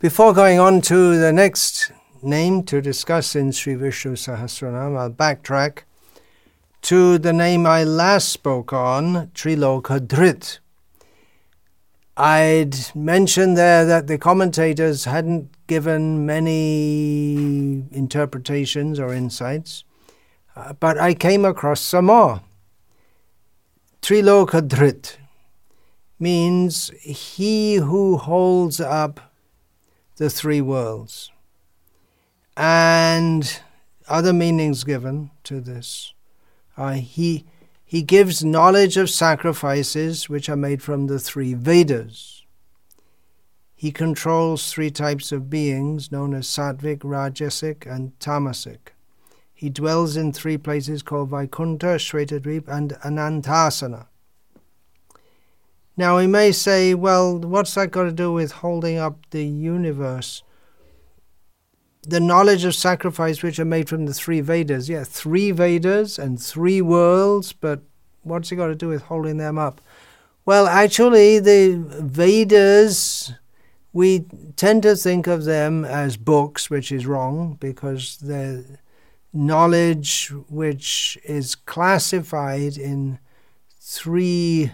Before going on to the next name to discuss in Sri Vishnu Sahasranam, I'll backtrack to the name I last spoke on, Trilokadrit. I'd mentioned there that the commentators hadn't given many interpretations or insights, but I came across some more. Trilokadrit means he who holds up the three worlds. And other meanings given to this. He gives knowledge of sacrifices which are made from the three Vedas. He controls three types of beings known as Sattvic, Rajasic and Tamasic. He dwells in three places called Vaikuntha, Shvetadvip and Anantasana. Now we may say, well, what's that got to do with holding up the universe? The knowledge of sacrifice which are made from the three Vedas. Yeah, three Vedas and three worlds, but what's it got to do with holding them up? Well, actually, the Vedas, we tend to think of them as books, which is wrong, because they're knowledge which is classified in three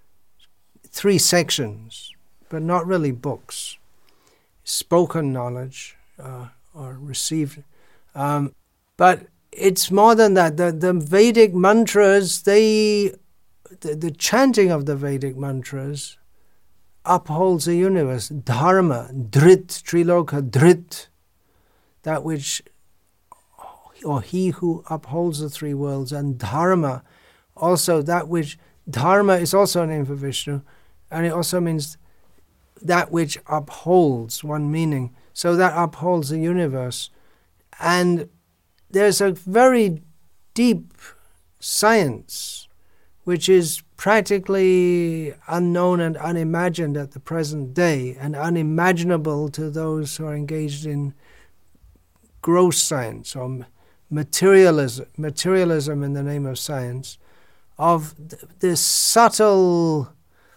sections, but not really books. Spoken knowledge, or received. But it's more than that. The Vedic mantras, the chanting of the Vedic mantras upholds the universe. Dharma, Drit, Triloka, Drit, that which, or he who upholds the three worlds, and Dharma, also that which, Dharma is also a name for Vishnu, and it also means that which upholds, one meaning. So that upholds the universe. And there's a very deep science which is practically unknown and unimagined at the present day, and unimaginable to those who are engaged in gross science or materialism in the name of science, of this subtle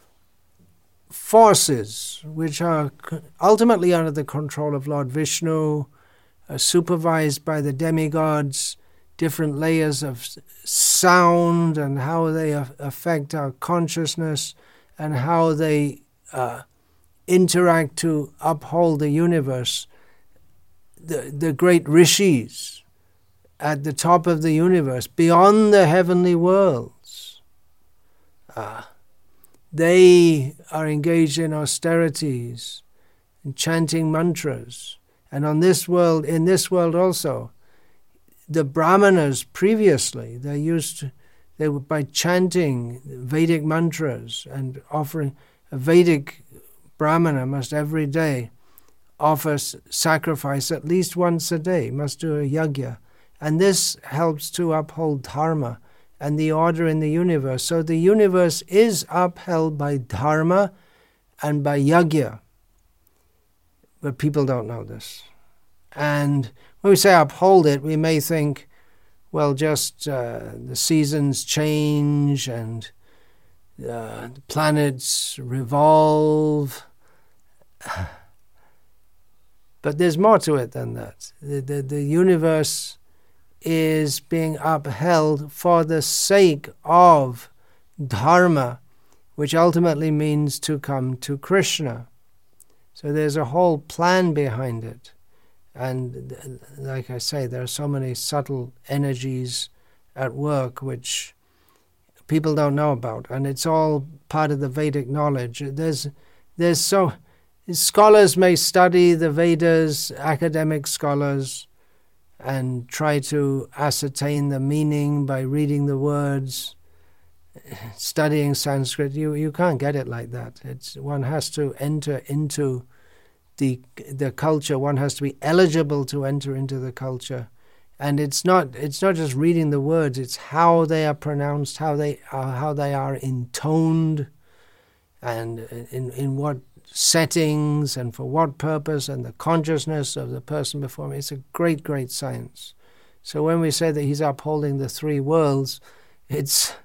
forces which are ultimately under the control of Lord Vishnu, supervised by the demigods, different layers of sound and how they affect our consciousness and how they interact to uphold the universe. The great rishis at the top of the universe, beyond the heavenly worlds, they are engaged in austerities, in chanting mantras. And in this world also, the brahmanas previously, they were by chanting Vedic mantras and offering, a Vedic brahmana must every day offer sacrifice at least once a day, must do a yajna. And this helps to uphold dharma and the order in the universe. So the universe is upheld by dharma and by yajna. But people don't know this. And when we say uphold it, we may think, well, just the seasons change and the planets revolve. But there's more to it than that. The universe is being upheld for the sake of dharma, which ultimately means to come to Krishna. So there's a whole plan behind it. And like I say, there are so many subtle energies at work which people don't know about. And it's all part of the Vedic knowledge. Scholars may study the Vedas, academic scholars, and try to ascertain the meaning by reading the words, studying Sanskrit. You can't get it like that. One has to enter into the culture. One has to be eligible to enter into the culture, and it's not just reading the words. It's how they are pronounced, how they are intoned, and in what settings and for what purpose, and the consciousness of the person before me. It's a great, great science. So when we say that he's upholding the three worlds, it's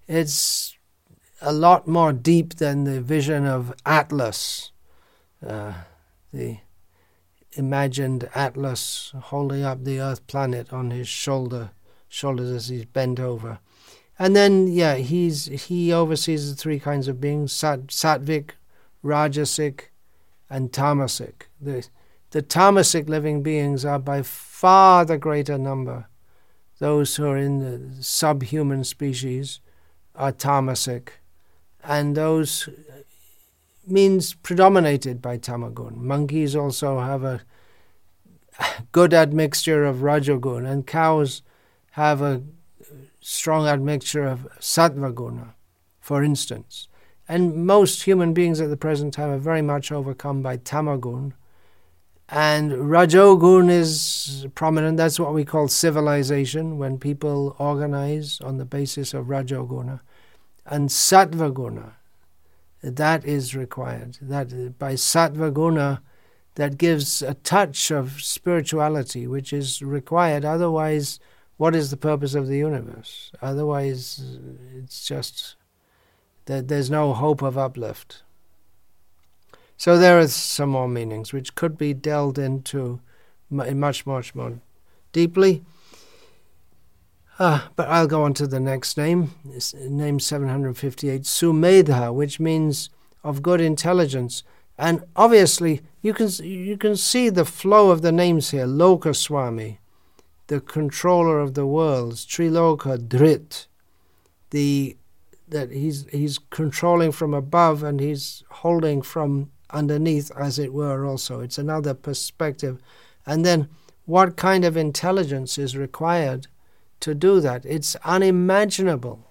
a lot more deep than the vision of Atlas, the imagined Atlas holding up the Earth planet on his shoulders as he's bent over. And then, he oversees the three kinds of beings: sattvic, rajasic, and tamasic. The tamasic living beings are by far the greater number. Those who are in the subhuman species are tamasic, and those means predominated by tamagun. Monkeys also have a good admixture of rajogun, and cows have a strong admixture of sattvaguna, for instance. And most human beings at the present time are very much overcome by tamagun, and rajogun is prominent. That's what we call civilization, when people organize on the basis of rajoguna. And sattvaguna, that is required. That by sattvaguna, that gives a touch of spirituality, which is required. Otherwise, what is the purpose of the universe? Otherwise, it's just that there's no hope of uplift. So there are some more meanings which could be delved into much more deeply. But I'll go on to the next name. It's name 758, Sumedha, which means of good intelligence. And obviously, you can see the flow of the names here. Lokaswami, the controller of the worlds. Triloka Dhrit, that he's controlling from above and he's holding from underneath, as it were, also. It's another perspective. And then what kind of intelligence is required to do that? It's unimaginable.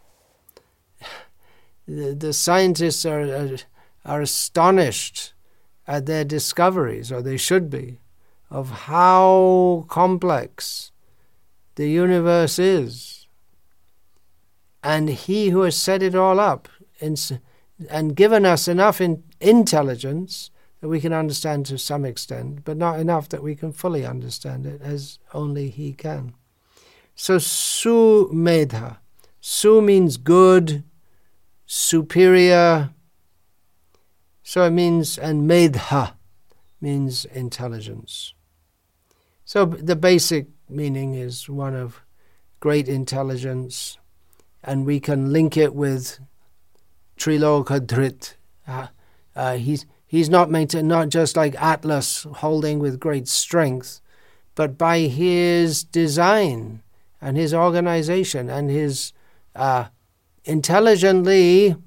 The scientists are astonished at their discoveries, or they should be, of how complex the universe is. And he who has set it all up and given us enough intelligence that we can understand to some extent, but not enough that we can fully understand it, as only he can. So Sumedha. Su means good, superior. So it means, and Medha means intelligence. So the basic meaning is one of great intelligence, and we can link it with Triloka Dhrit. He's not just like Atlas holding with great strength, but by his design and his organization and his intelligently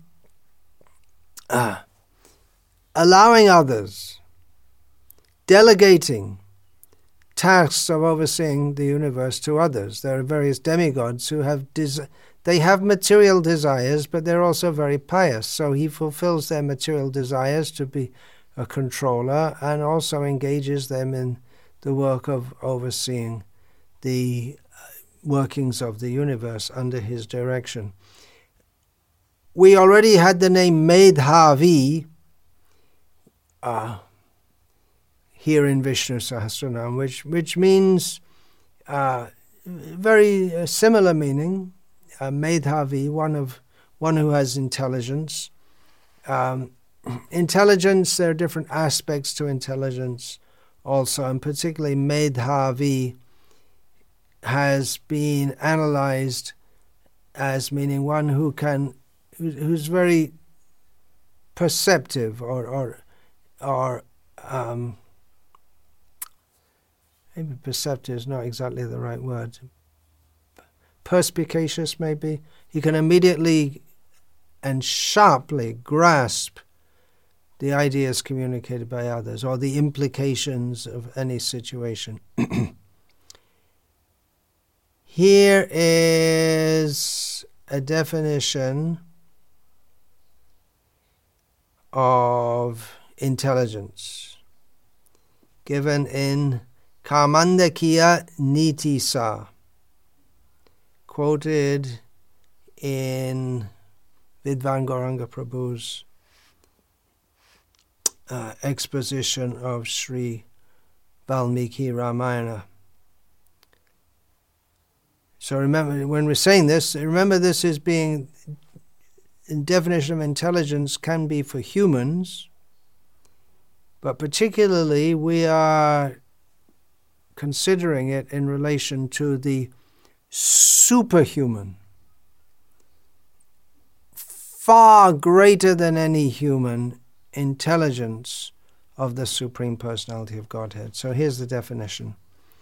allowing others, delegating tasks of overseeing the universe to others. There are various demigods who have they have material desires, but they're also very pious. So he fulfills their material desires to be a controller and also engages them in the work of overseeing the workings of the universe under his direction. We already had the name Medhavi here in Vishnu Sahasranam, which means very similar meaning. Medhavi, one who has intelligence. Intelligence, there are different aspects to intelligence also, and particularly Medhavi has been analyzed as meaning one who's very perceptive or maybe perceptive is not exactly the right word. Perspicacious, maybe. He can immediately and sharply grasp the ideas communicated by others or the implications of any situation. Here is a definition of intelligence given in Kamandakya Nitisa, quoted in Vidwan Gauranga Prabhu's exposition of Sri Valmiki Ramayana. So remember, when we're saying this, remember this is being, the definition of intelligence can be for humans, but particularly we are considering it in relation to the superhuman, far greater than any human intelligence of the Supreme Personality of Godhead. So here's the definition.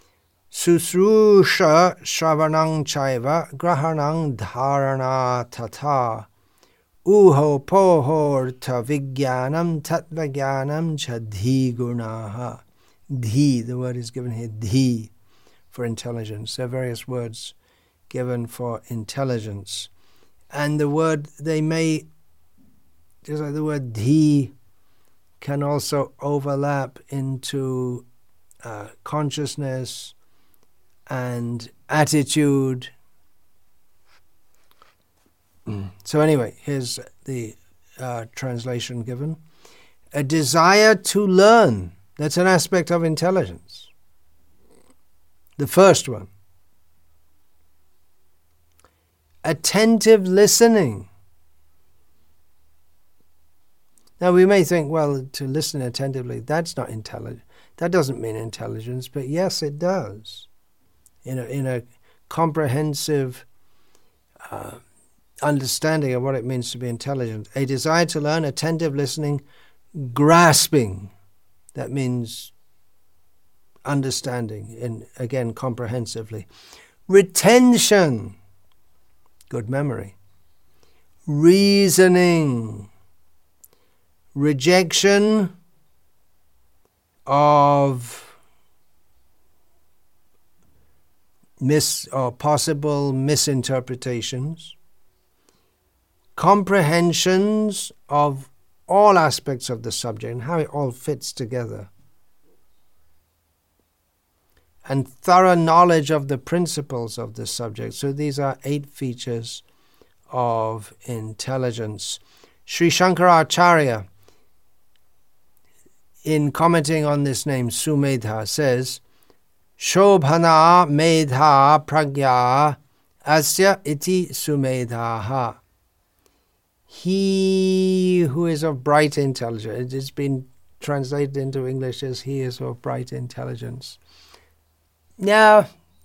Susrusha shravanang chaiva grahanang dharana tata uho pohorta vigyanam tatvagyanam chadhi gunaha. Dhi, the word is given here, dhi, for intelligence. There are various words given for intelligence. And the word, they may, just like the word dhi, can also overlap into consciousness and attitude. So anyway, here's the translation given. A desire to learn. That's an aspect of intelligence. The first one. Attentive listening. Now we may think, well, to listen attentively, that's not intelligent. That doesn't mean intelligence, but yes, it does. In a comprehensive understanding of what it means to be intelligent. A desire to learn, attentive listening, grasping. That means understanding, and again, comprehensively. Retention, good memory. Reasoning, rejection of possible misinterpretations, comprehensions of all aspects of the subject and how it all fits together, and thorough knowledge of the principles of the subject. So these are 8 features of intelligence. Sri Shankaracharya, in commenting on this name, Sumedha, says, Shobhana medha pragya asya iti sumedhaha. He who is of bright intelligence. It's been translated into English as he is of bright intelligence. Now,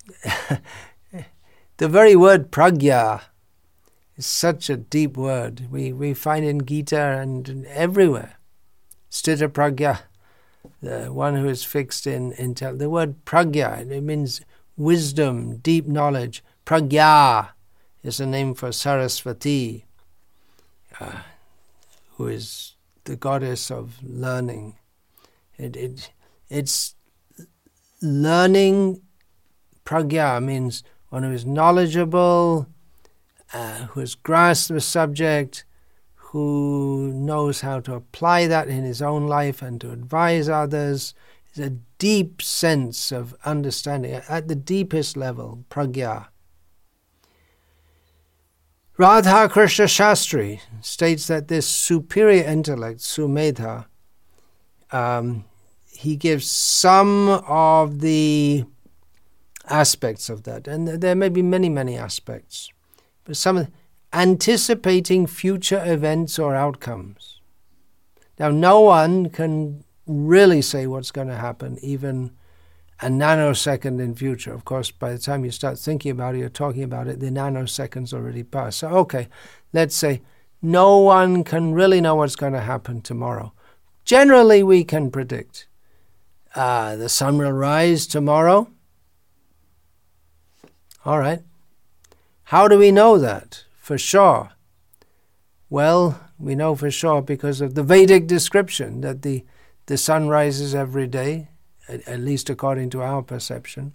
the very word pragya is such a deep word. We find in Gita and everywhere. Sthita pragya, the one who is fixed in intelligence. The word pragya, it means wisdom, deep knowledge. Pragya is a name for Saraswati, who is the goddess of learning. It's learning. Pragya means one who is knowledgeable, who has grasped the subject, who knows how to apply that in his own life and to advise others. It's a deep sense of understanding at the deepest level, pragya. Radha Krishna Shastri states that this superior intellect, Sumedha, he gives some of the aspects of that, and there may be many, many aspects, but some anticipating future events or outcomes. Now, no one can really say what's going to happen, even a nanosecond in future. Of course, by the time you start thinking about it, you're talking about it, the nanosecond's already passed. So, okay, let's say no one can really know what's going to happen tomorrow. Generally, we can predict. The sun will rise tomorrow. All right. How do we know that for sure? Well, we know for sure because of the Vedic description that the sun rises every day, at least according to our perception.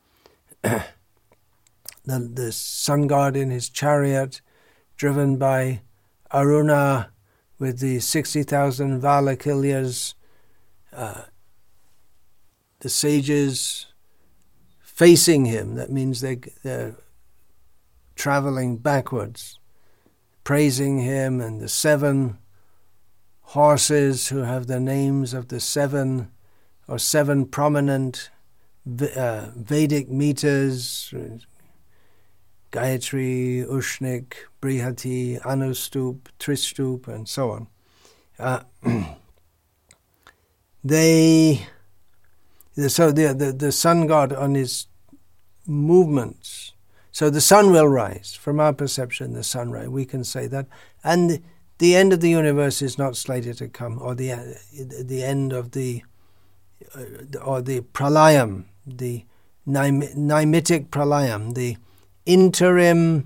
The sun god in his chariot, driven by Aruna with the 60,000 Valakilyas, the sages facing him. That means they're traveling backwards, praising him, and the 7 horses who have the names of the 7 prominent Vedic meters, Gayatri, Ushnik, Brihati, Anustup, Tristup, and so on. the sun god on his movements. So the sun will rise. From our perception, the sun rise. We can say that. And the end of the universe is not slated to come, or the end of the pralayam, the nimitic pralayam, the interim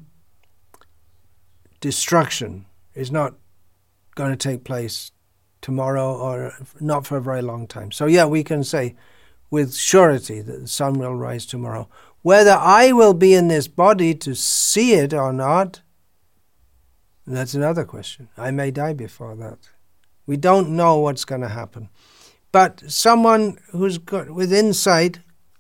destruction is not going to take place tomorrow or not for a very long time. So yeah, we can say with surety that the sun will rise tomorrow. Whether I will be in this body to see it or not, that's another question. I may die before that. We don't know what's going to happen. But someone who's got with insight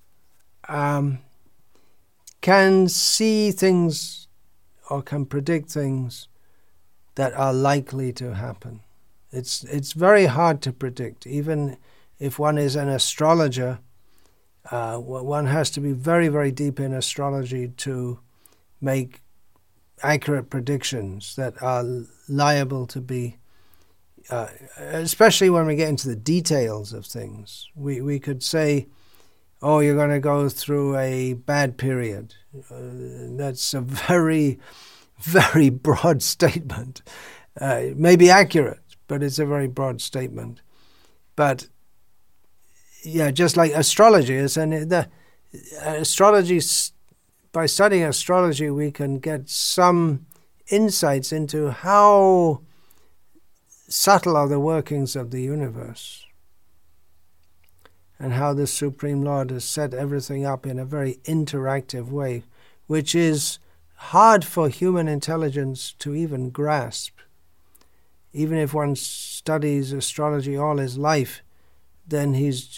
can see things or can predict things that are likely to happen. It's very hard to predict. Even if one is an astrologer, one has to be very, very deep in astrology to make accurate predictions that are liable to be, especially when we get into the details of things. We could say, oh, you're going to go through a bad period. That's a very, very broad statement. It may be accurate, but it's a very broad statement. But yeah, just like astrology is, and the astrology, by studying astrology, we can get some insights into how subtle are the workings of the universe and how the Supreme Lord has set everything up in a very interactive way, which is hard for human intelligence to even grasp. Even if one studies astrology all his life, then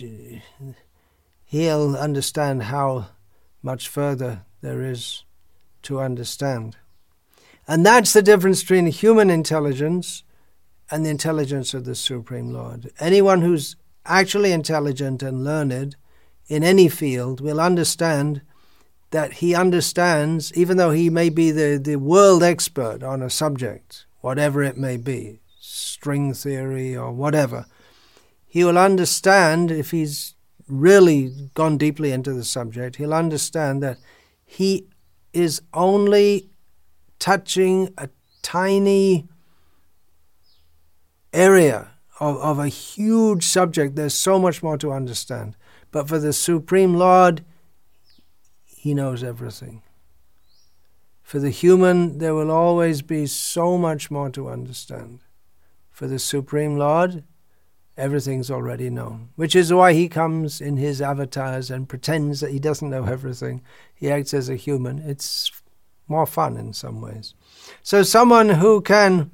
he'll understand how much further there is to understand. And that's the difference between human intelligence and the intelligence of the Supreme Lord. Anyone who's actually intelligent and learned in any field will understand that he understands, even though he may be the world expert on a subject, whatever it may be, string theory or whatever, he will understand, if he's really gone deeply into the subject, he'll understand that he is only touching a tiny area of a huge subject. There's so much more to understand. But for the Supreme Lord, he knows everything. For the human, there will always be so much more to understand. For the Supreme Lord, everything's already known, which is why he comes in his avatars and pretends that he doesn't know everything. He acts as a human. It's more fun in some ways. So someone who can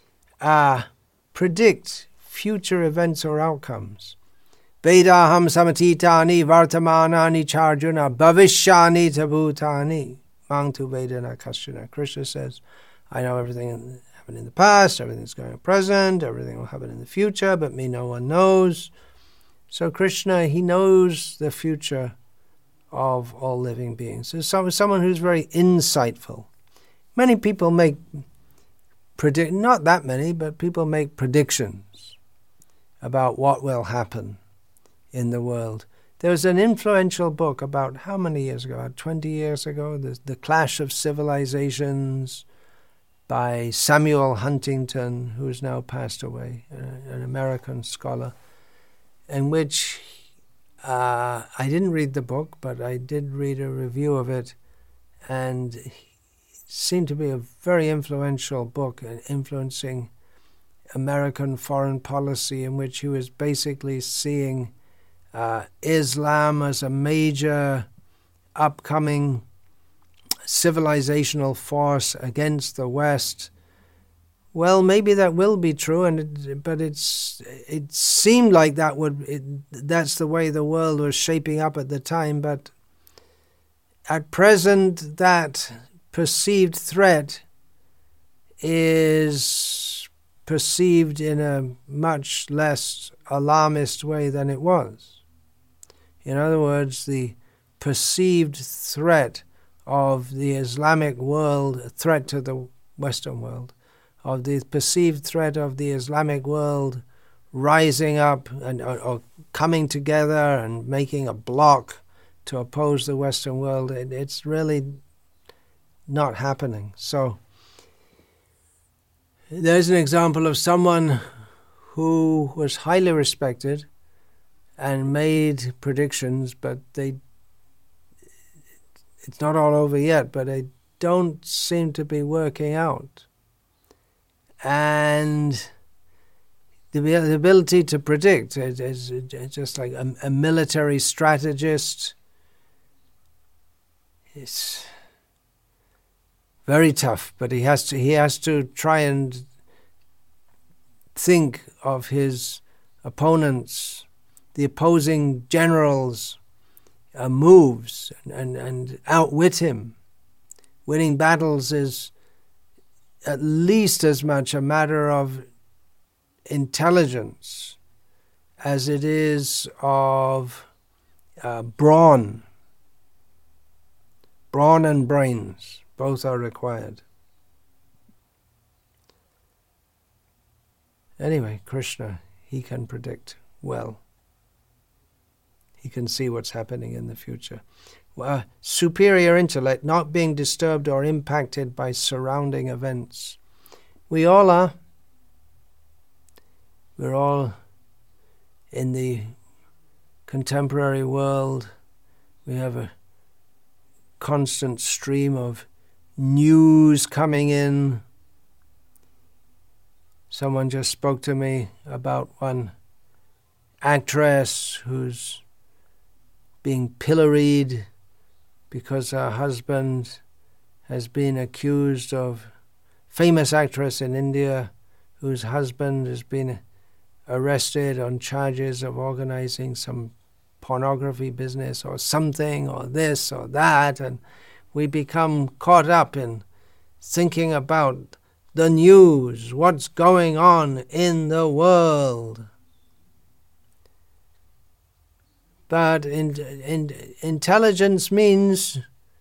predict future events or outcomes. Vedaham samatitani vartamanani charjuna bhavishyani tabhutani mangtu vedana kasyana. Krishna says, I know everything happened in the past, everything's going to present, everything will happen in the future, but me no one knows. So Krishna, he knows the future of all living beings. So someone who's very insightful. Many people make not that many, but people make predictions about what will happen in the world. There was an influential book about how many years ago? About 20 years ago, The Clash of Civilizations by Samuel Huntington, who has now passed away, an American scholar, in which I didn't read the book, but I did read a review of it, and it seemed to be a very influential book, influencing American foreign policy, in which he was basically seeing Islam as a major upcoming civilizational force against the West. Well, maybe that will be true, but it seemed like that's the way the world was shaping up at the time. But at present, that perceived threat is perceived in a much less alarmist way than it was. In other words, the perceived threat of the Islamic world, a threat to the Western world, of the perceived threat of the Islamic world rising up and or coming together and making a block to oppose the Western world. It's really not happening. So there's an example of someone who was highly respected and made predictions, but it's not all over yet, but they don't seem to be working out. And the ability to predict is just like a military strategist. It's very tough, but he has to try and think of his opponents, the opposing generals' moves, and outwit him. Winning battles is at least as much a matter of intelligence as it is of brawn. Brawn and brains, both are required. Anyway, Krishna, he can predict well. He can see what's happening in the future. Superior intellect, not being disturbed or impacted by surrounding events. We all are. We're all in the contemporary world. We have a constant stream of news coming in. Someone just spoke to me about one actress who's being pilloried because her husband has been accused of, famous actress in India whose husband has been arrested on charges of organizing some pornography business or something or this or that, and we become caught up in thinking about the news, what's going on in the world. But intelligence means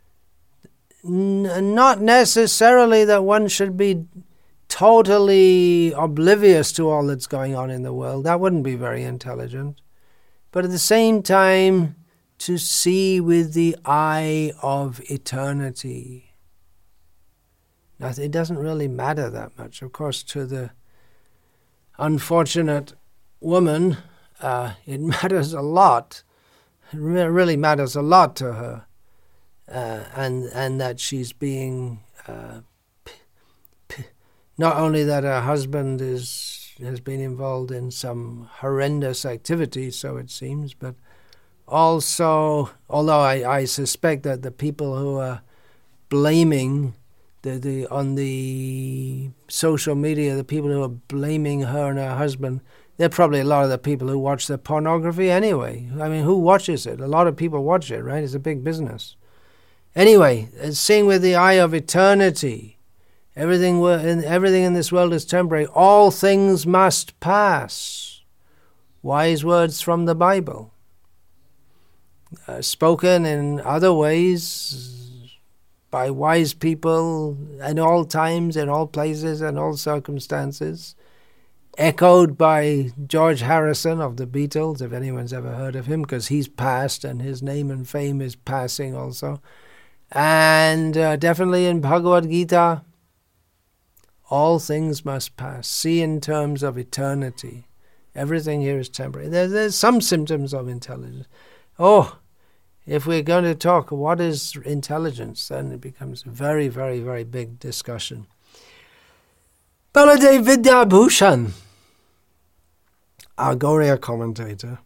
not necessarily that one should be totally oblivious to all that's going on in the world. That wouldn't be very intelligent. But at the same time, to see with the eye of eternity. Now, it doesn't really matter that much. Of course, to the unfortunate woman, it matters a lot. It really matters a lot to her, and that she's being not only that her husband has been involved in some horrendous activity, so it seems, but also, although I suspect that the people who are blaming on the social media, the people who are blaming her and her husband, they're probably a lot of the people who watch the pornography anyway. I mean, who watches it? A lot of people watch it, right? It's a big business. Anyway, seeing with the eye of eternity, everything in this world is temporary. All things must pass. Wise words from the Bible. Spoken in other ways by wise people in all times, in all places, in all circumstances. Echoed by George Harrison of the Beatles, if anyone's ever heard of him, because he's passed and his name and fame is passing also. And definitely in Bhagavad Gita, all things must pass. See in terms of eternity. Everything here is temporary. There's some symptoms of intelligence. If we're going to talk what is intelligence, then it becomes a very, very, very big discussion. Baladev Vidyabhushan, our Gauriya commentator,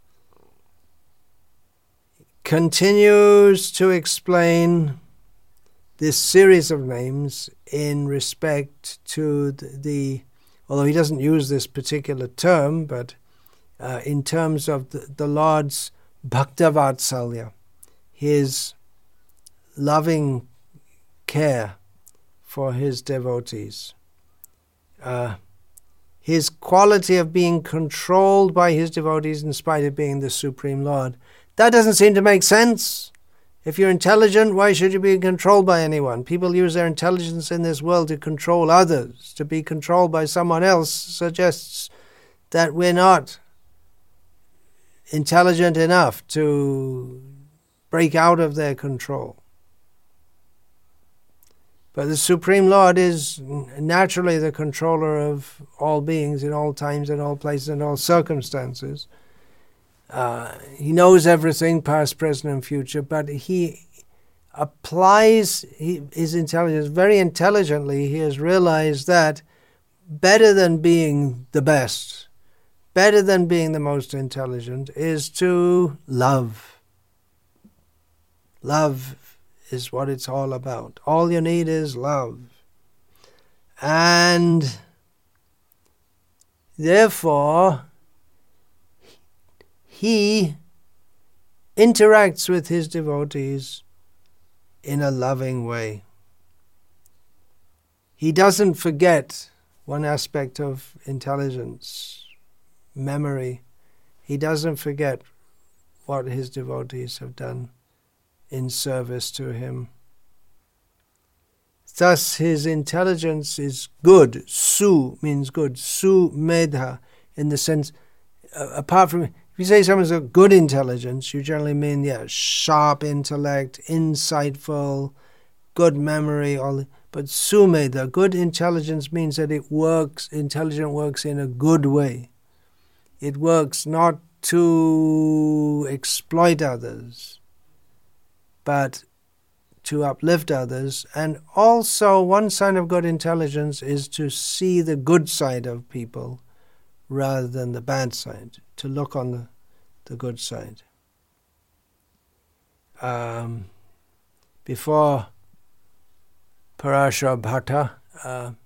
continues to explain this series of names in respect to although he doesn't use this particular term, but in terms of the Lord's Bhaktavatsalya, his loving care for his devotees. His quality of being controlled by his devotees in spite of being the Supreme Lord. That doesn't seem to make sense. If you're intelligent, why should you be controlled by anyone? People use their intelligence in this world to control others. To be controlled by someone else suggests that we're not intelligent enough to break out of their control. But the Supreme Lord is naturally the controller of all beings in all times, in all places, in all circumstances. He knows everything, past, present, and future, but he applies his intelligence very intelligently. He has realized that better than being the best, better than being the most intelligent, is to love. Love is what it's all about. All you need is love. And therefore, he interacts with his devotees in a loving way. He doesn't forget one aspect of intelligence, memory. He doesn't forget what his devotees have done in service to him. Thus his intelligence is good. Su means good. Su medha, in the sense, apart from, if you say someone's got good intelligence, you generally mean, sharp intellect, insightful, good memory, but su medha, good intelligence means that intelligence works in a good way. It works not to exploit others, but to uplift others. And also, one sign of good intelligence is to see the good side of people rather than the bad side, to look on the good side. Before Parashar Bhatta,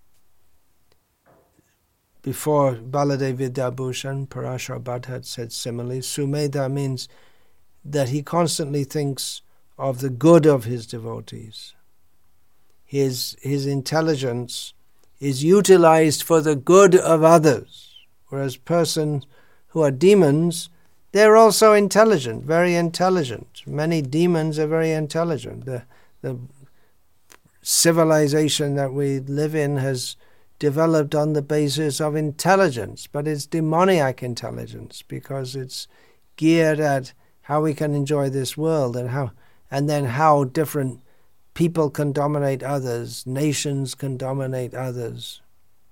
before Baladev Vidyabhushan, Parashar Bhatta had said similarly, Sumedha means that he constantly thinks of the good of his devotees. His intelligence is utilized for the good of others, whereas persons who are demons, they're also intelligent, very intelligent. Many demons are very intelligent. The civilization that we live in has developed on the basis of intelligence, but it's demoniac intelligence because it's geared at how we can enjoy this world and then how different people can dominate others, nations can dominate others.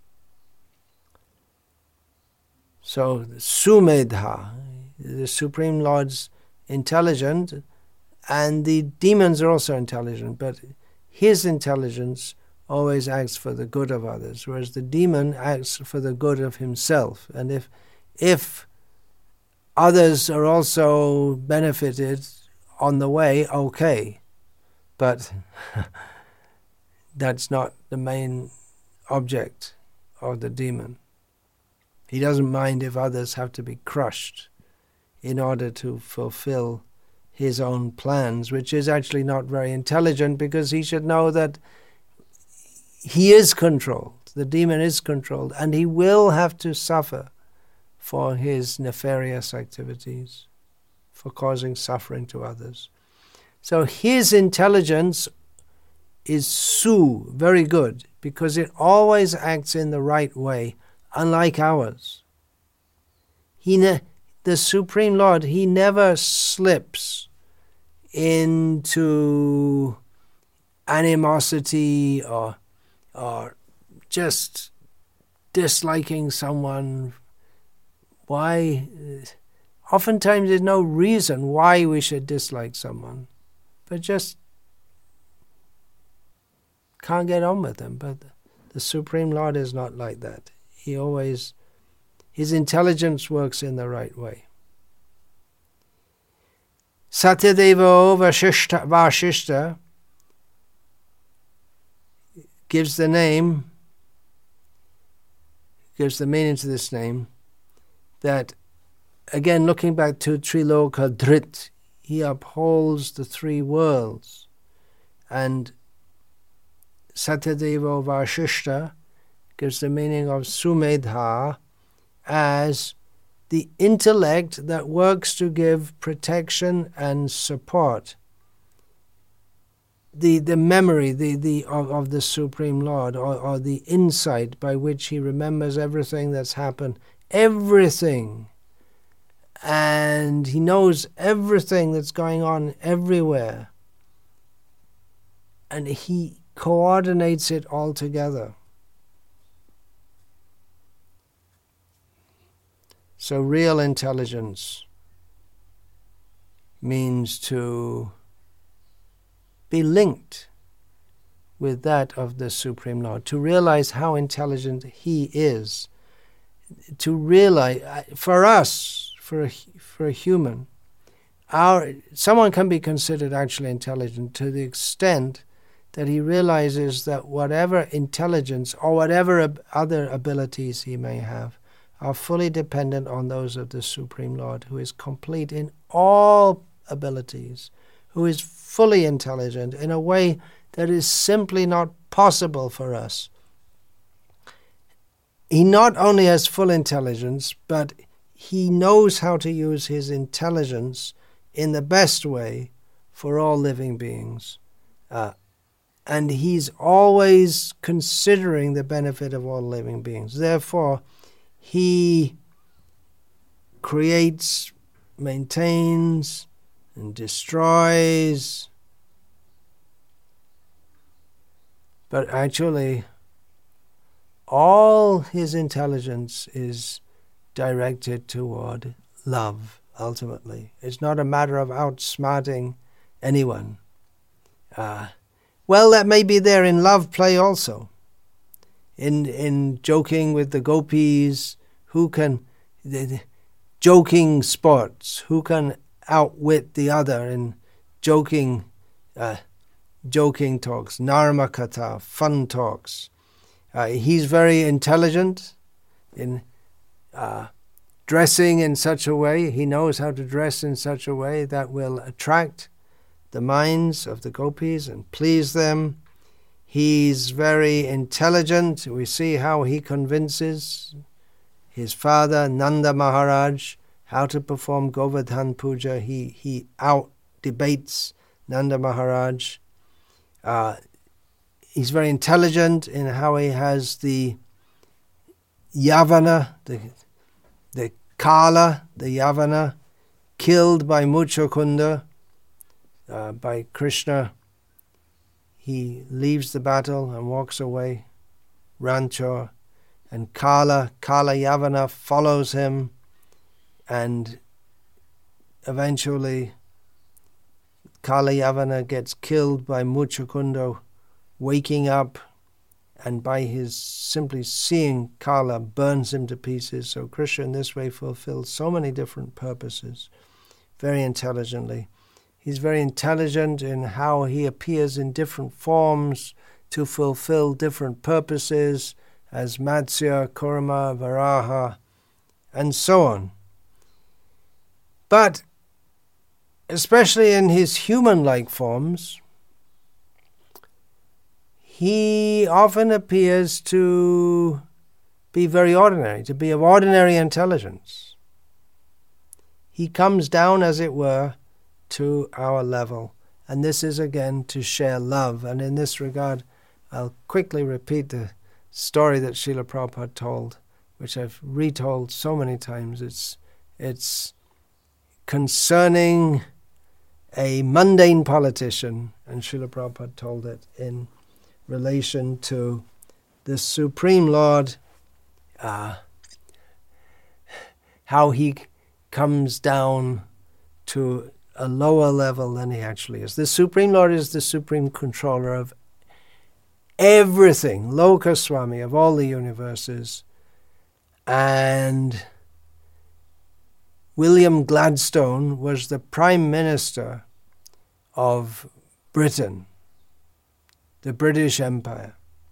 So, Sumedha, the Supreme Lord's intelligent, and the demons are also intelligent, but his intelligence always acts for the good of others, whereas the demon acts for the good of himself. And if others are also benefited on the way, okay, but that's not the main object of the demon. He doesn't mind if others have to be crushed in order to fulfill his own plans, which is actually not very intelligent, because he should know that he is controlled, the demon is controlled, and he will have to suffer for his nefarious activities, for causing suffering to others. So his intelligence is Su, very good, because it always acts in the right way, unlike ours. The Supreme Lord, he never slips into animosity or just disliking someone. Why? Oftentimes there's no reason why we should dislike someone, but just can't get on with them. But the Supreme Lord is not like that. His intelligence works in the right way. Satyadevo Vashishta gives the meaning to this name, that, again, looking back to Triloka Dhrit, he upholds the three worlds. And Satyadevo Vashishta gives the meaning of Sumedha as the intellect that works to give protection and support. The memory of the Supreme Lord, or the insight by which he remembers everything that's happened everything, and he knows everything that's going on everywhere, and he coordinates it all together. So real intelligence means to be linked with that of the Supreme Lord, to realize how intelligent He is, to realize, for us, for a human, someone can be considered actually intelligent to the extent that he realizes that whatever intelligence or whatever other abilities he may have are fully dependent on those of the Supreme Lord, who is complete in all abilities, who is fully intelligent in a way that is simply not possible for us. He not only has full intelligence, but he knows how to use his intelligence in the best way for all living beings. And he's always considering the benefit of all living beings. Therefore, he creates, maintains, and destroys. But actually, all his intelligence is directed toward love, ultimately. It's not a matter of outsmarting anyone. Well, that may be there in love play also. In joking with the gopis, joking sports, who can outwit the other in joking talks, narmakatha, fun talks. He's very intelligent in dressing in such a way. He knows how to dress in such a way that will attract the minds of the gopis and please them. He's very intelligent. We see how he convinces his father, Nanda Maharaj, how to perform Govardhan Puja. He out-debates Nanda Maharaj. He's very intelligent in how he has the Yavana, the Kala, the Yavana, killed by Muchakunda, by Krishna. He leaves the battle and walks away, Ranchor, and Kala Yavana follows him, and eventually Kala Yavana gets killed by Muchakunda waking up, and by his simply seeing Kala burns him to pieces. So Krishna in this way fulfills so many different purposes very intelligently. He's very intelligent in how he appears in different forms to fulfill different purposes, as Matsya, Kurma, Varaha, and so on. But especially in his human-like forms, he often appears to be very ordinary, to be of ordinary intelligence. He comes down, as it were, to our level. And this is again to share love. And in this regard, I'll quickly repeat the story that Srila Prabhupada told, which I've retold so many times. It's concerning a mundane politician, and Srila Prabhupada told it in relation to the Supreme Lord, how he comes down to a lower level than he actually is. The Supreme Lord is the supreme controller of everything, Lokaswami, of all the universes. And William Gladstone was the Prime Minister of Britain, the British Empire.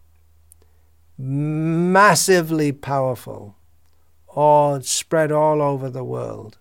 Massively powerful, all spread all over the world.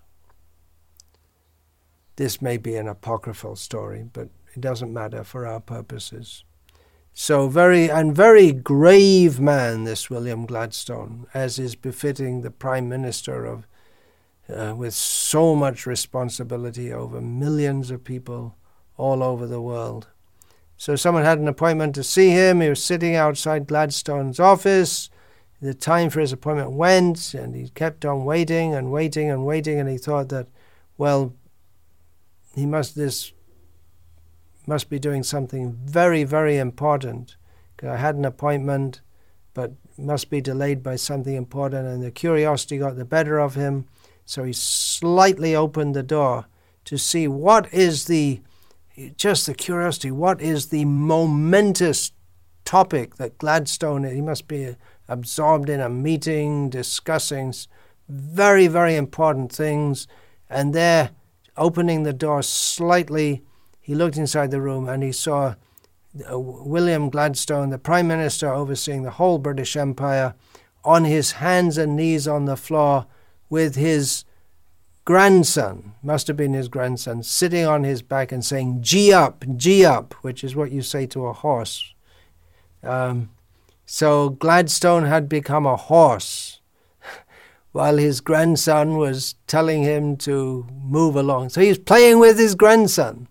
This may be an apocryphal story, but it doesn't matter for our purposes. So very grave man, this William Gladstone, as is befitting the Prime Minister of with so much responsibility over millions of people all over the world. So someone had an appointment to see him. He was sitting outside Gladstone's office. the time for his appointment went, and he kept on waiting and waiting and waiting, and he thought that, well, this must be doing something very, very important. I had an appointment, but must be delayed by something important, and the curiosity got the better of him, so he slightly opened the door to see what is the curiosity, what is the momentous topic that Gladstone, he must be absorbed in a meeting discussing very, very important things, and there, opening the door slightly, he looked inside the room and he saw William Gladstone, the Prime Minister overseeing the whole British Empire, on his hands and knees on the floor with his grandson, must have been his grandson, sitting on his back and saying, "Gee up, which is what you say to a horse. So Gladstone had become a horse while his grandson was telling him to move along. So he's playing with his grandson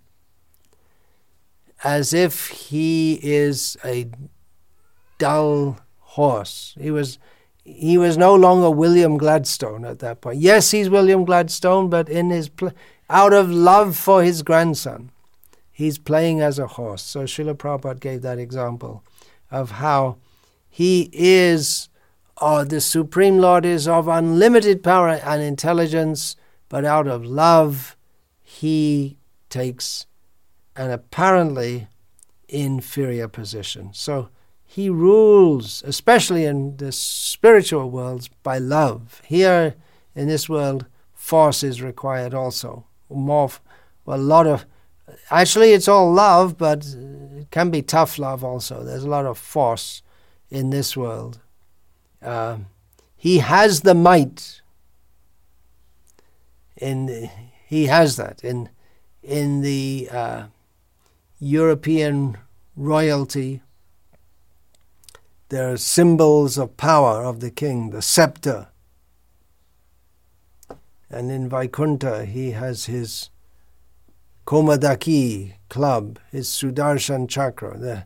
as if he is a dull horse. He was no longer William Gladstone at that point. Yes, he's William Gladstone, but out of love for his grandson, he's playing as a horse. So Srila Prabhupada gave that example of how he is, the Supreme Lord is of unlimited power and intelligence, but out of love, he takes an apparently inferior position. So he rules, especially in the spiritual worlds, by love. Here in this world, force is required also. Actually it's all love, but it can be tough love also. There's a lot of force in this world. He has the might. He has that in the European royalty. There are symbols of power of the king, the scepter. And in Vaikuntha, he has his Komadaki club, his Sudarshan chakra.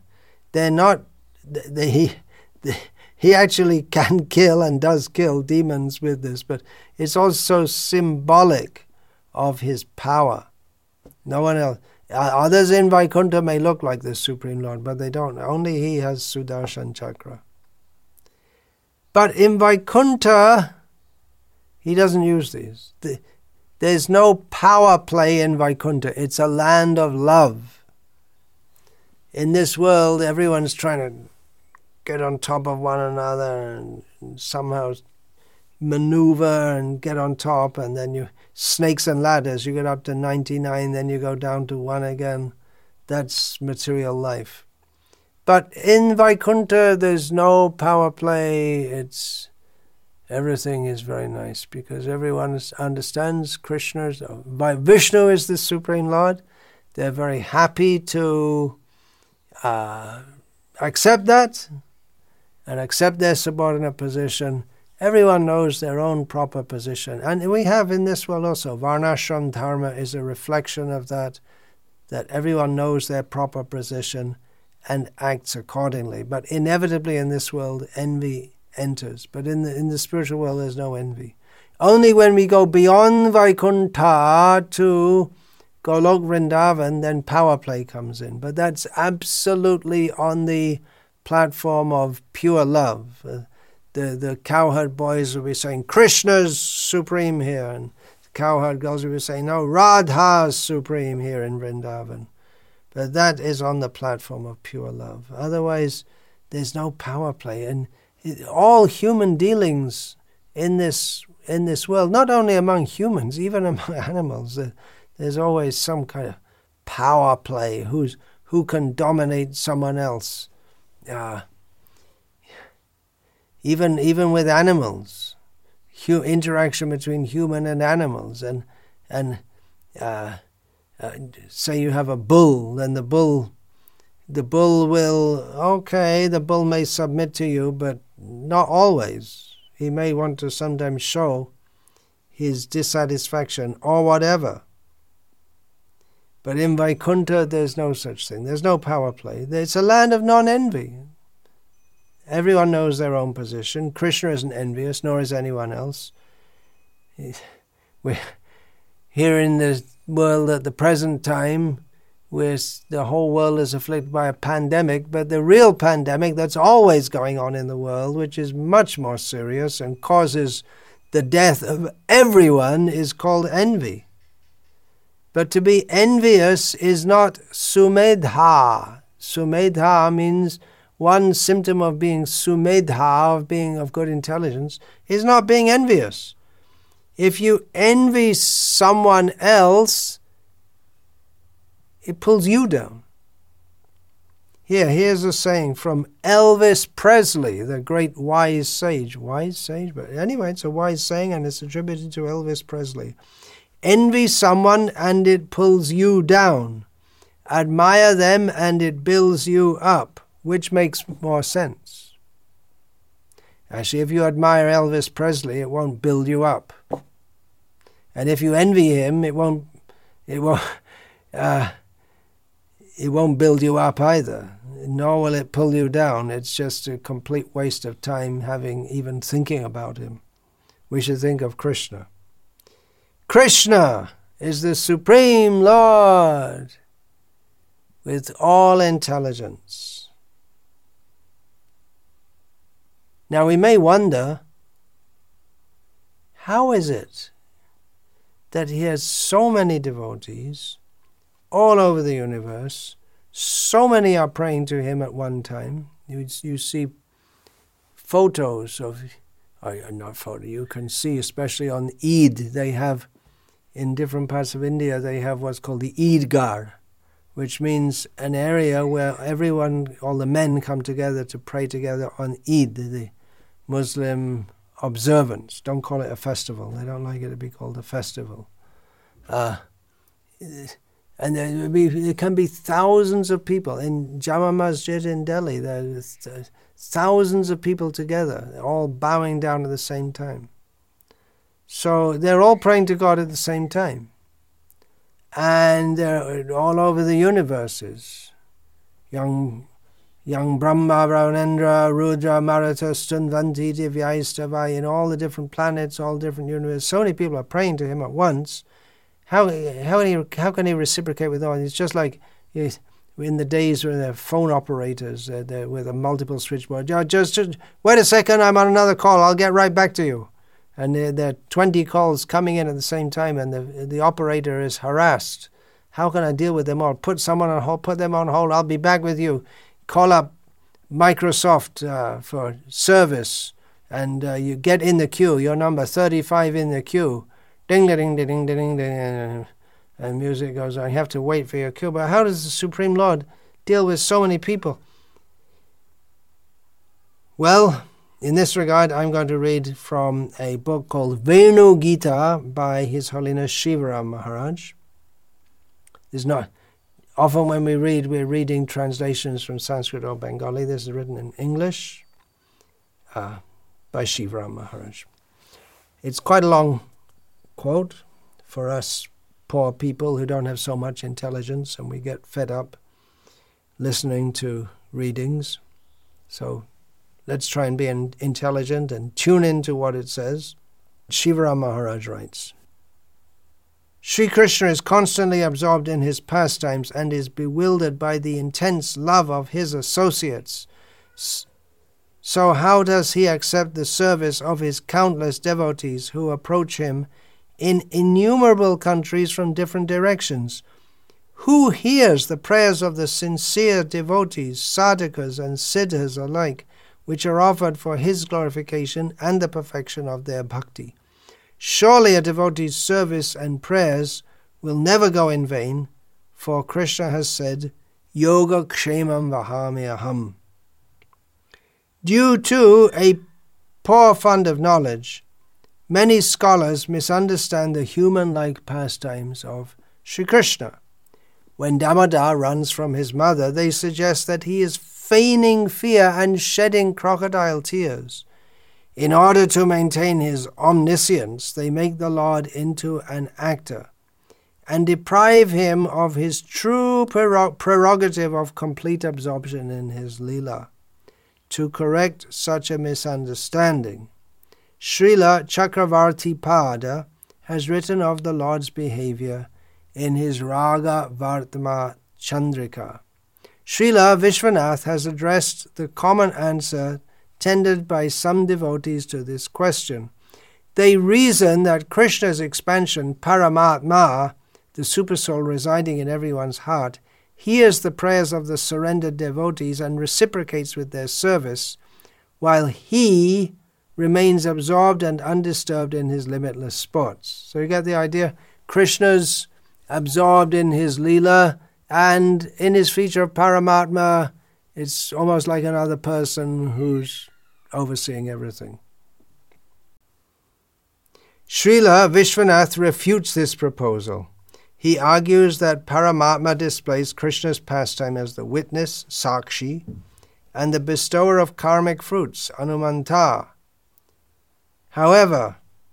He actually can kill and does kill demons with this, but it's also symbolic of his power. No one else. Others in Vaikuntha may look like the Supreme Lord, but they don't. Only he has Sudarshan chakra. But in Vaikuntha, he doesn't use these. There's no power play in Vaikuntha. It's a land of love. In this world, everyone's trying to get on top of one another and somehow maneuver and get on top, and then snakes and ladders, you get up to 99, then you go down to 1 again. That's material life. But in Vaikuntha, there's no power play. Everything is very nice because everyone understands Vishnu is the Supreme Lord. They're very happy to accept that and accept their subordinate position. Everyone knows their own proper position. And we have in this world also, Varnashram Dharma is a reflection of that everyone knows their proper position and acts accordingly. But inevitably in this world, envy enters. But in the spiritual world, there's no envy. Only when we go beyond Vaikuntha to Golok Vrindavan, then power play comes in. But that's absolutely on the platform of pure love. The cowherd boys will be saying, Krishna's supreme here. And the cowherd girls will be saying, no, Radha's supreme here in Vrindavan. But that is on the platform of pure love. Otherwise, there's no power play. And all human dealings in this world, not only among humans, even among animals, there's always some kind of power play. Who can dominate someone else? Even with animals, interaction between human and animals, and say you have a bull, then the bull may submit to you, but not always. He may want to sometimes show his dissatisfaction or whatever. But in Vaikuntha, there's no such thing. There's no power play. It's a land of non-envy. Everyone knows their own position. Krishna isn't envious, nor is anyone else. We're here in the world at the present time, where the whole world is afflicted by a pandemic, but the real pandemic that's always going on in the world, which is much more serious and causes the death of everyone, is called envy. But to be envious is not sumedha. Sumedha means one symptom of being sumedha, of being of good intelligence, is not being envious. If you envy someone else, it pulls you down. Here's a saying from Elvis Presley, the great wise sage. Wise sage? But anyway, it's a wise saying and it's attributed to Elvis Presley. Envy someone and it pulls you down. Admire them and it builds you up. Which makes more sense? Actually, if you admire Elvis Presley, it won't build you up. And if you envy him, it won't build you up either. Nor will it pull you down. It's just a complete waste of time even thinking about him. We should think of Krishna. Krishna is the Supreme Lord with all intelligence. Now we may wonder, how is it that he has so many devotees all over the universe? So many are praying to him at one time. You see photos of, you can see especially on Eid, they have, in different parts of India, they have what's called the Eidgar, which means an area where all the men come together to pray together on Eid, the Muslim observance. Don't call it a festival. They don't like it to be called a festival. And there can be thousands of people. In Jama Masjid in Delhi, there's thousands of people together, all bowing down at the same time. So they're all praying to God at the same time. And they're all over the universes. Young Brahma, Brahmanendra, Rudra, Marata, Stunvanti, Divyaistavai, in all the different planets, all different universes. So many people are praying to him at once. How can he reciprocate with all? It's just like in the days when they're phone operators with a multiple switchboard. Just wait a second, I'm on another call. I'll get right back to you. And there are 20 calls coming in at the same time, and the operator is harassed. How can I deal with them all? Put someone on hold. Put them on hold. I'll be back with you. Call up Microsoft for service, and you get in the queue. You're number 35 in the queue. Ding, ding, ding, ding, ding, ding, and music goes on. You have to wait for your cue. But how does the Supreme Lord deal with so many people? Well, in this regard, I'm going to read from a book called Venu Gita by His Holiness Shivaram Maharaj. There's not often when we're reading translations from Sanskrit or Bengali. This is written in English by Shivaram Maharaj. It's quite a long quote for us poor people who don't have so much intelligence, and we get fed up listening to readings. So let's try and be intelligent and tune into what it says. Shivaram Maharaj writes, Sri Krishna is constantly absorbed in his pastimes and is bewildered by the intense love of his associates. So how does he accept the service of his countless devotees who approach him in innumerable countries from different directions? Who hears the prayers of the sincere devotees, sadhakas and siddhas alike, which are offered for his glorification and the perfection of their bhakti? Surely a devotee's service and prayers will never go in vain, for Krishna has said, Yoga Kshemam Vahami Aham. Due to a poor fund of knowledge, many scholars misunderstand the human-like pastimes of Sri Krishna. When Damodar runs from his mother, they suggest that he is feigning fear and shedding crocodile tears. In order to maintain his omniscience, they make the Lord into an actor and deprive him of his true prerogative of complete absorption in his Leela. to correct such a misunderstanding. Srila Chakravarti Pada has written of the Lord's behavior in his Raga Vartma Chandrika. Srila Vishwanath has addressed the common answer tendered by some devotees to this question. They reason that Krishna's expansion, Paramatma, the Supersoul residing in everyone's heart, hears the prayers of the surrendered devotees and reciprocates with their service, while he remains absorbed and undisturbed in his limitless sports. So you get the idea? Krishna's absorbed in his Leela, and in his feature of Paramatma, it's almost like another person who's overseeing everything. Srila Vishwanath refutes this proposal. He argues that Paramatma displays Krishna's pastime as the witness, Sakshi, and the bestower of karmic fruits, Anumanta. However,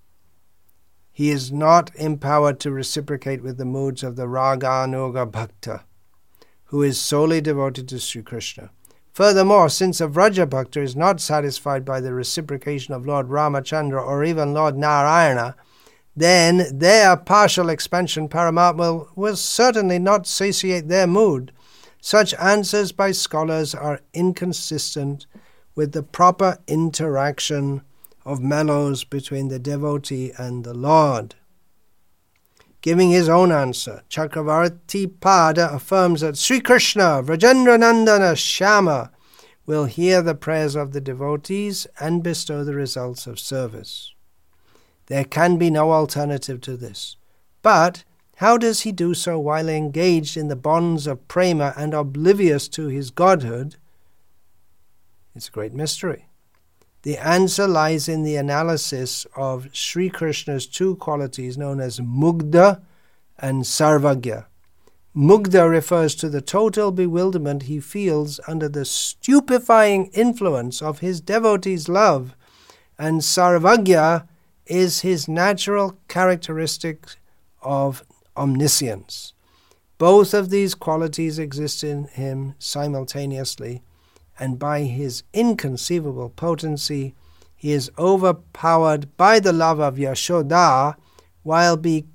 he is not empowered to reciprocate with the moods of the Raganuga Bhakta, who is solely devoted to Sri Krishna. Furthermore, since a Vraja Bhakta is not satisfied by the reciprocation of Lord Ramachandra or even Lord Narayana, then their partial expansion, Paramatma, will certainly not satiate their mood. Such answers by scholars are inconsistent with the proper interaction of mellows between the devotee and the Lord. Giving his own answer, Chakravarti Pada affirms that Sri Krishna, Vrajendra Nandana Shyama, will hear the prayers of the devotees and bestow the results of service. There can be no alternative to this. But how does he do so while engaged in the bonds of prema and oblivious to his godhood? It's a great mystery. The answer lies in the analysis of Sri Krishna's two qualities known as Mugdha and Sarvagya. Mugdha refers to the total bewilderment he feels under the stupefying influence of his devotee's love, and Sarvagya is his natural characteristic of omniscience. Both of these qualities exist in him simultaneously, and by his inconceivable potency, he is overpowered by the love of Yashoda while being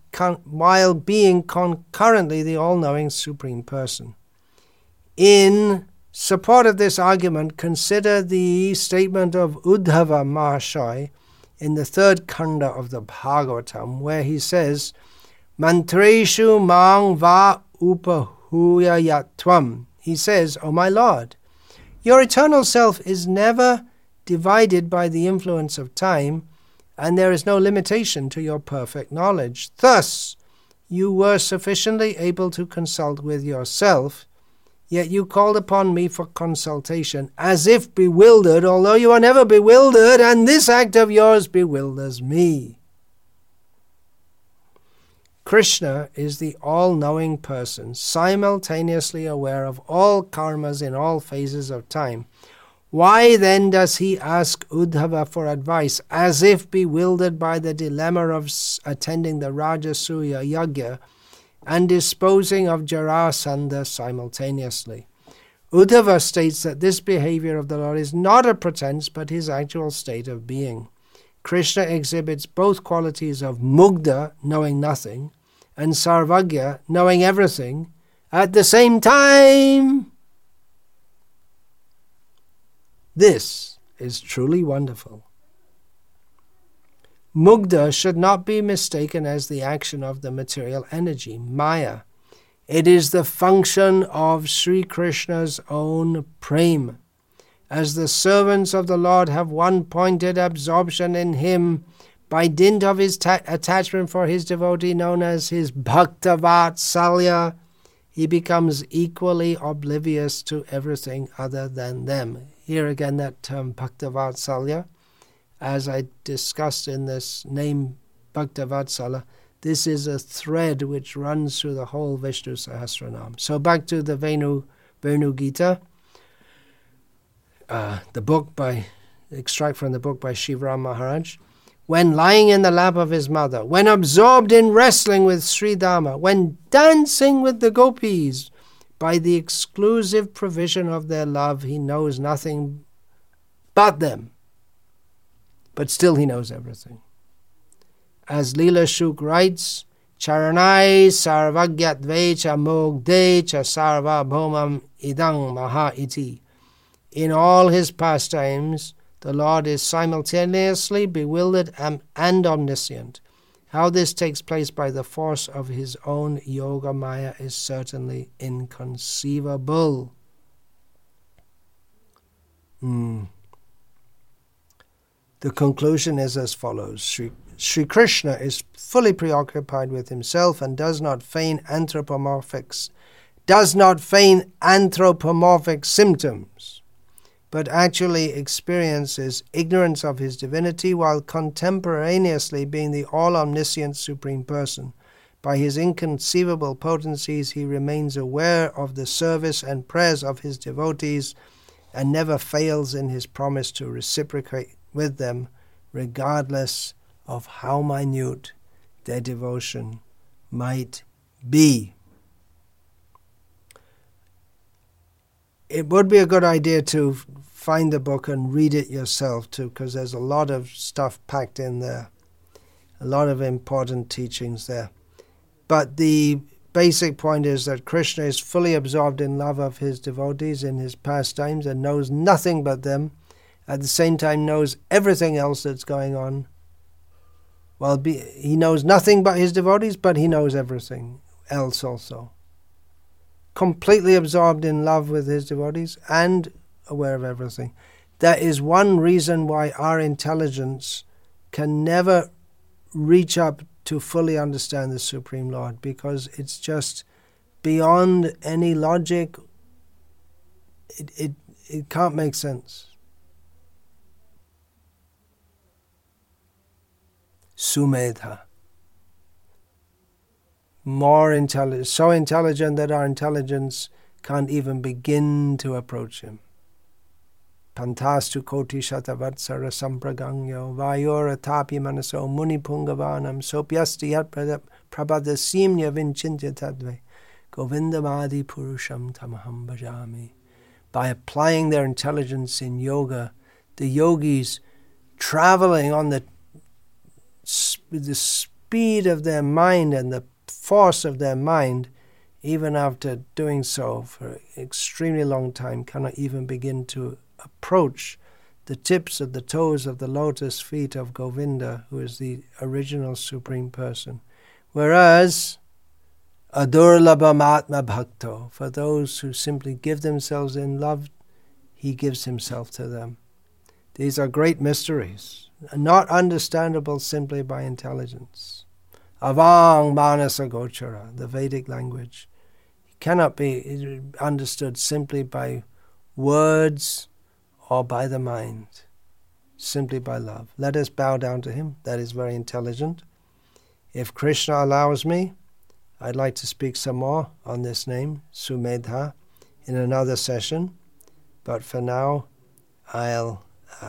concurrently the all-knowing Supreme Person. In support of this argument, consider the statement of Uddhava Mahashoy in the third kanda of the Bhagavatam, where he says, Mantreshu mang va upahuya yatvam. He says, O my Lord, your eternal self is never divided by the influence of time, and there is no limitation to your perfect knowledge. Thus, you were sufficiently able to consult with yourself, yet you called upon me for consultation, as if bewildered, although you are never bewildered, and this act of yours bewilders me. Krishna is the all-knowing person, simultaneously aware of all karmas in all phases of time. Why then does he ask Uddhava for advice, as if bewildered by the dilemma of attending the Rajasuya Yajna and disposing of Jarasandha simultaneously? Uddhava states that this behavior of the Lord is not a pretense, but his actual state of being. Krishna exhibits both qualities of Mugdha, knowing nothing, and Sarvagya, knowing everything, at the same time. This is truly wonderful. Mugdha should not be mistaken as the action of the material energy, Maya. It is the function of Sri Krishna's own prema. As the servants of the Lord have one-pointed absorption in him, by dint of his attachment for his devotee known as his Bhakta Vatsalya, he becomes equally oblivious to everything other than them. Here again that term Bhakta Vatsalya, as I discussed in this name Bhakta Vatsalya, this is a thread which runs through the whole Vishnu Sahasranam. So back to the Venu Gita, extract from the book by Shivaram Maharaj. When lying in the lap of his mother, when absorbed in wrestling with Sri Dama, when dancing with the gopis, by the exclusive provision of their love, he knows nothing but them. But still he knows everything. As Leela Shuk writes, Charanai sarvagyatvecha mogdecha sarva bhomam idang maha iti. In all his pastimes, the Lord is simultaneously bewildered and omniscient. How this takes place by the force of his own Yoga Maya is certainly inconceivable. The conclusion is as follows. Sri Krishna is fully preoccupied with himself and does not feign anthropomorphic symptoms, but actually experiences ignorance of his divinity while contemporaneously being the all-omniscient Supreme Person. By his inconceivable potencies, he remains aware of the service and prayers of his devotees and never fails in his promise to reciprocate with them, regardless of how minute their devotion might be. It would be a good idea to find the book and read it yourself too, because there's a lot of stuff packed in there, a lot of important teachings there. But the basic point is that Krishna is fully absorbed in love of his devotees in his pastimes and knows nothing but them, at the same time knows everything else that's going on. Well, he knows nothing but his devotees, but he knows everything else also. Completely absorbed in love with his devotees and aware of everything. That is one reason why our intelligence can never reach up to fully understand the Supreme Lord, because it's just beyond any logic. It can't make sense. Sumedha. More intelligent, so intelligent that our intelligence can't even begin to approach him. Pantastu koti shatavatsara sampragangyo vayora tapi manaso muni pungavanam sopyasti yat prabhadasimnya vinchintya tadve govindamadi purusham tamaham bhajami. By applying their intelligence in yoga, the yogis traveling on the speed of their mind and the force of their mind, even after doing so for an extremely long time, cannot even begin to approach the tips of the toes of the lotus feet of Govinda, who is the original Supreme Person. Whereas, adurlabham atma bhakto, for those who simply give themselves in love, he gives himself to them. These are great mysteries, not understandable simply by intelligence. Avang manasa gochara, the Vedic language, cannot be understood simply by words or by the mind, simply by love. Let us bow down to him. That is very intelligent. If Krishna allows me, I'd like to speak some more on this name, Sumedha, in another session. But for now, I'll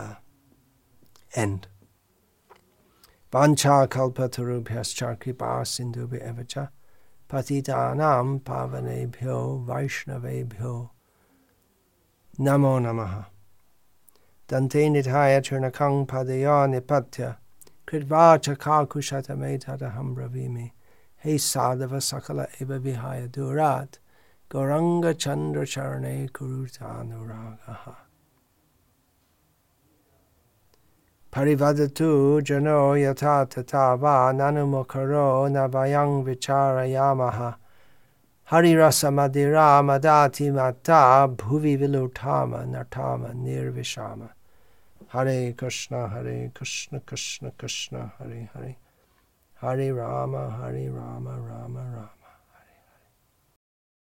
end. Vancha kalpatarubhyascha kripa sindhubhya evacha patitanam pavanebhyo vaishnavebhyo namo namaha. Dante nithaya churnakang padaya nipatya kritvacha kakushatamedhadaham bravimi he sadhava sakala eva vihaya durat Gauranga Chandra Charane Kurutanuragaha. Parivadatu Jano Yata Tatava Nanumokaro Navayang Vicharayamaha Harirasa Madira Madati Mata Bhuvi Vilutama Nartama Nirvishama. Hare Krishna, Krishna Krishna, Hare Hare. Hare Rama, Rama Rama.